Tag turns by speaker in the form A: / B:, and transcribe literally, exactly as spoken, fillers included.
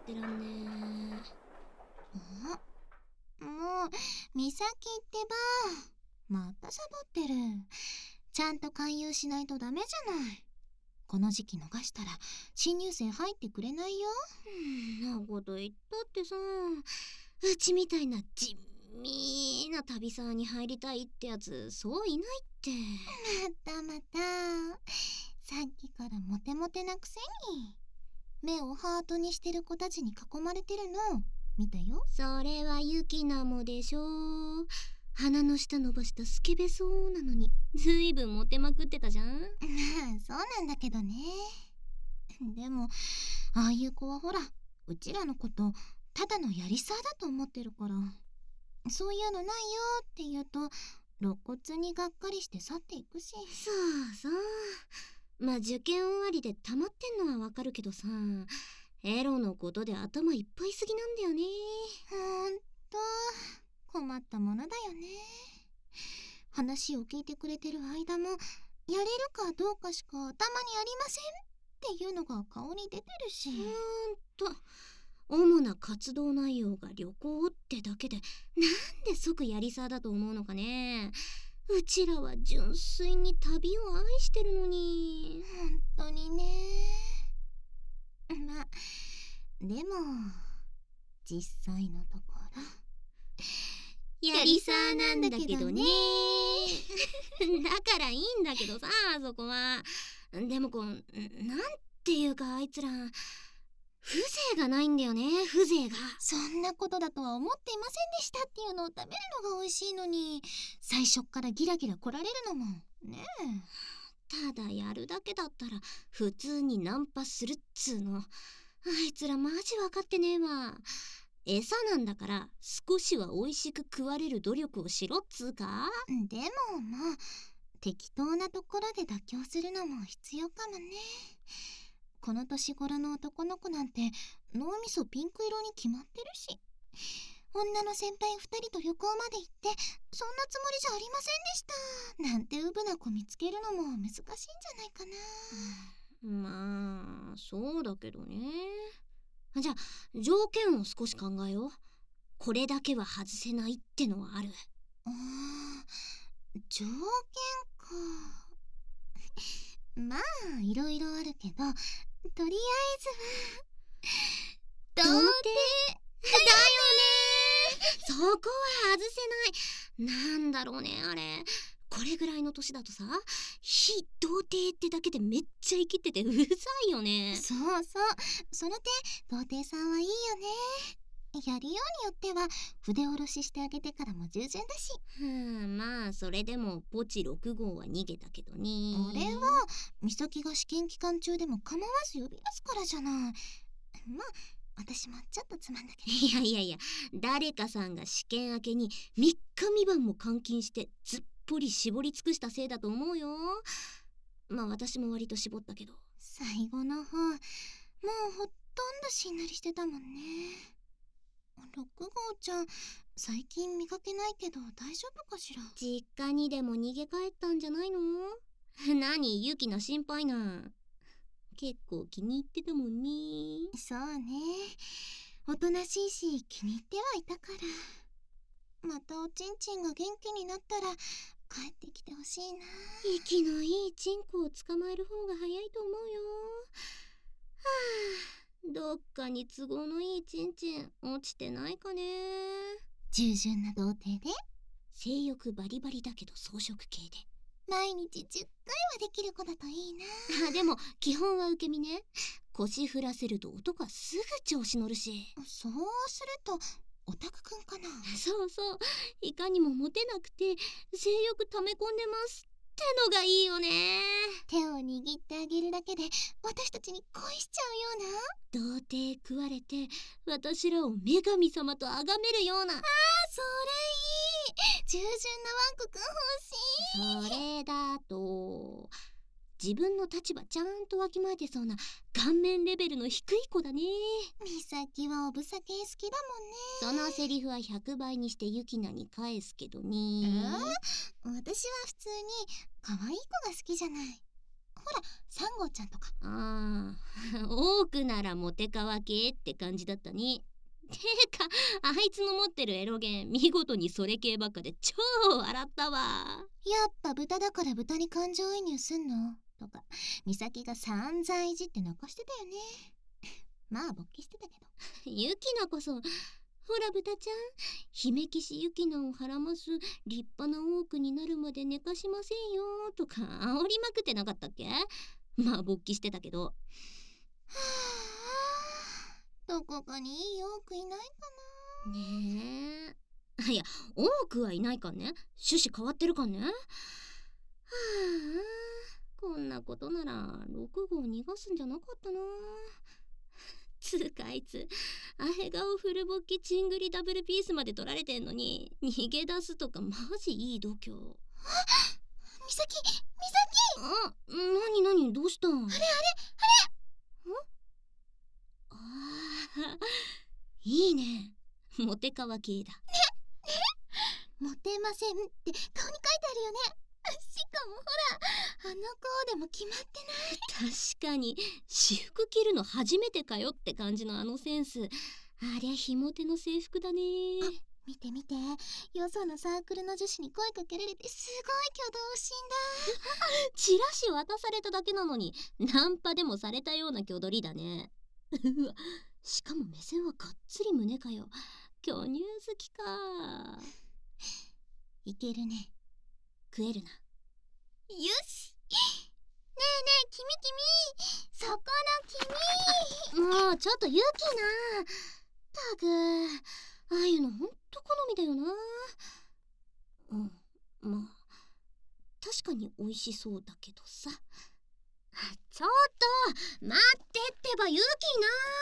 A: ってらんね
B: え。もう美咲ってば、またサボってる。ちゃんと勧誘しないとダメじゃない。この時期逃したら新入生入ってくれないよ。
A: んなこと言ったってさ、うちみたいな地味な旅沢に入りたいってやつそういないって。
B: またまた、さっきからモテモテなくせに目をハートにしてる子たちに囲まれてるの見たよ。
A: それはユキナもでしょ。鼻の下伸ばしたスケベそうなのにずいぶんモテまくってたじゃん。まあ
B: そうなんだけどね。でもああいう子はほら、うちらのことただのやりさだと思ってるから、そういうのないよって言うと露骨にがっかりして去っていくし。
A: そうそう、まあ受験終わりで溜まってんのはわかるけどさ、エロのことで頭いっぱいすぎなんだよね。
B: ほんと困ったものだよね。話を聞いてくれてる間もやれるかどうかしか頭にありませんっていうのが顔に出てるし。
A: ほんと、主な活動内容が旅行ってだけでなんで即やりさだと思うのかね。うちらは純粋に旅を愛してるのに。
B: ほんとにね。まあでも実際のところ
A: やりさなんだけどね。だからいいんだけどさ、そこは。でもこう、なんていうかあいつら風情がないんだよね、風情が。
B: そんなことだとは思っていませんでしたっていうのを食べるのが美味しいのに、最初っからギラギラ来られるのもね
A: え。ただやるだけだったら普通にナンパするっつーの。あいつらマジ分かってねえわ。餌なんだから少しは美味しく食われる努力をしろっつうか。
B: でもまあ適当なところで妥協するのも必要かもね。この年頃の男の子なんて脳みそピンク色に決まってるし、女の先輩ふたりと旅行まで行ってそんなつもりじゃありませんでしたなんてうぶな子見つけるのも難しいんじゃないかな。
A: まあそうだけどね。じゃあ条件を少し考えよう。これだけは外せないってのはある。
B: あー、条件か。まあいろいろあるけど、とりあえずは童貞だよ
A: ね。そこは外せない。なんだろうねあれ。これぐらいの年だとさ、非童貞ってだけでめっちゃ生きててうざいよね。
B: そうそう、その点童貞さんはいいよね。やりようによっては筆下ろししてあげてからも従順だし。
A: うん、まあそれでもポチろく号は逃げたけどね。
B: あれは美咲が試験期間中でも構わず呼び出すからじゃない。まあ私もちょっとつまんだけど。
A: いやいやいや、誰かさんが試験明けにみっかみばんも監禁してずっぽり絞り尽くしたせいだと思うよ。まあ私も割と絞ったけど。
B: 最後の方もうほとんどしんなりしてたもんね。ろく号ちゃん最近見かけないけど大丈夫かしら。
A: 実家にでも逃げ帰ったんじゃないの？何ユキナ心配な。結構気に入ってたもんね。
B: そうね、おとなしいし気に入ってはいたから。またおちんちんが元気になったら帰ってきてほしいな。
A: 息のいいチンコを捕まえる方が早いと思うよ。はあ、どっかに都合のいいチンチン落ちてないかね。
B: 従順な童貞で
A: 性欲バリバリだけど草食系で
B: 毎日じゅっかいはできる子だといいな。
A: あでも基本は受け身ね。腰振らせると男はすぐ調子乗るし。
B: そうするとオタクくんかな。
A: そうそう、いかにもモテなくて性欲溜め込んでますってのがいいよね。
B: 手を握ってあげるだけで私たちに恋しちゃうような。
A: 童貞食われて私らを女神様と崇めるような。あー、
B: それいい。従順なワンコくん欲しい。
A: それだと自分の立場ちゃんとわきまえてそうな顔面レベルの低い子だね。
B: 美咲はおぶさ系好きだ
A: もんね。そのセリフはひゃくばいにしてユキナに返すけどね。
B: えー、私は普通に可愛い子が好きじゃない。ほら、 さん号ちゃんとか。
A: ああ、多くならモテカワ系って感じだったに。てか、あいつの持ってるエロゲン見事にそれ系ばっかで超笑ったわ。
B: やっぱ豚だから豚に感情移入すんのとか美咲が散々いじって泣かしてたよね。まあ勃起してたけど。
A: ユキナこそ、ほら豚ちゃん、姫騎士ユキナをはらます立派なオークになるまで寝かしませんよとか煽りまくってなかったっけ？まあ勃起してたけど。は
B: あ、どこかにいいオークいないか
A: な。ねえ。いや、オークはいないかね。趣旨変わってるかね。はあ、こんなことならろく号逃がすんじゃなかったな。つうかあいつアヘ顔フルボッキチングリダブルピースまで取られてんのに逃げ出すとかマジいい度胸。あ、
B: 美咲、美咲。
A: あ、なになに、どうしたん？あれあれあれ。ん？ああ、いいね。モテカワ系だ。ね、
B: ね、モテませんって顔に書いてあるよね。しかもほら、あの子でも決まってない。
A: 確かに私服着るの初めてかよって感じのあのセンス。ありゃひも手の制服だね。
B: 見て見て、よそのサークルの女子に声かけられてすごい挙動不審だ。
A: チラシ渡されただけなのにナンパでもされたような挙取りだね。うわ、しかも目線はがっつり胸かよ。巨乳好きか。
B: いけるね。
A: 食えるな。
B: よし。ねえねえ、君君、そこの君。
A: もうちょっとユキナ。ったく、ああいうのほんと好みだよな。うん、まあ確かに美味しそうだけどさ。ちょっと待ってってばユキナ。